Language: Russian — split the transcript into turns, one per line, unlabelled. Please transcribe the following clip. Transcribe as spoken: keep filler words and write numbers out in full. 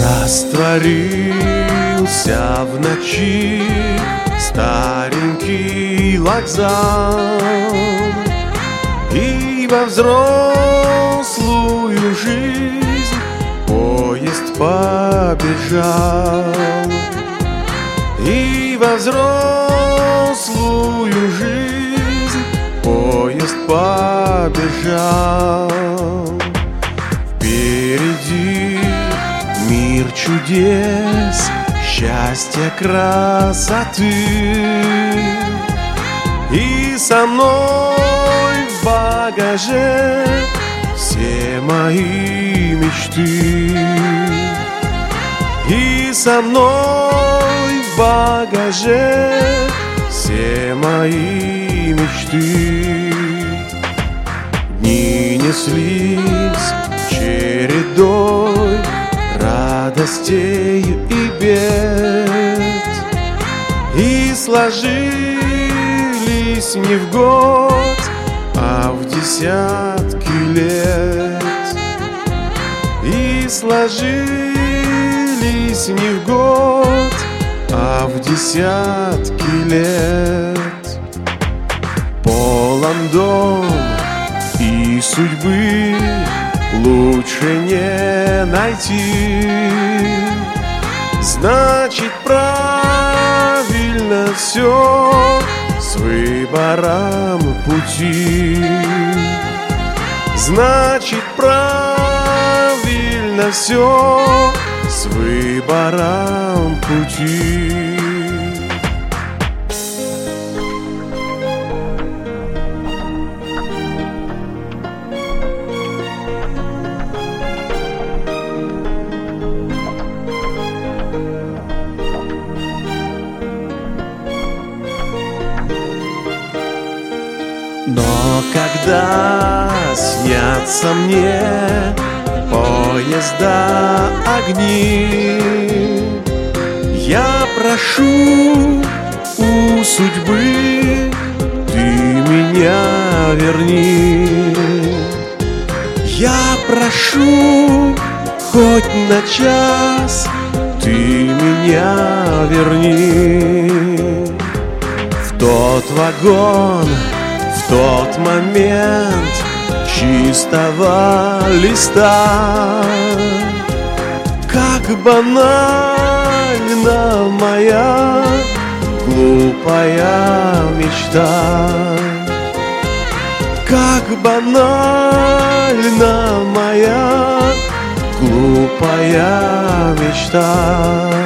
Растворился в ночи старенький вокзал, и во взрослую жизнь поезд побежал, и во взрослую жизнь поезд побежал. Впереди мир чудес, счастья, красоты, и со мной в багаже все мои мечты, и со мной в багаже все мои мечты. Дни неслись чередой радостей и бед, и сложились не в год, а в десятки лет, и сложились не в год, а в десятки лет. Полон дом и судьбы лучше не найти, значит, правильно все с выбором пути, значит, правильно все с выбором пути. Но когда снятся мне поезда, огни, я прошу у судьбы, ты меня верни. Я прошу хоть на час, ты меня верни. В тот вагон, в тот момент чистого листа, как банальна моя глупая мечта, как банальна моя глупая мечта.